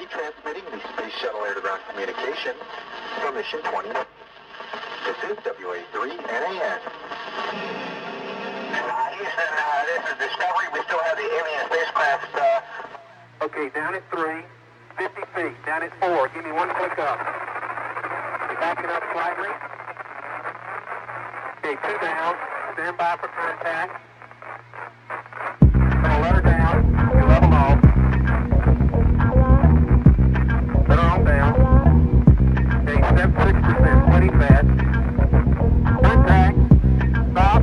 transmitting the Space Shuttle Air-to-Ground communication for Mission 20. This is WA3 NAN. Houston, this is Discovery. We still have the alien spacecraft. Okay, down at 3, 50 feet. Down at 4. Give me one click up. You're backing up slightly. Okay, 2 down. Stand by for contact. Gonna let her down. You level off. Let her on down. Okay, 76%. Plenty fast. Contact. Stop.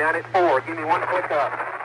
down at 4. Give me one click up.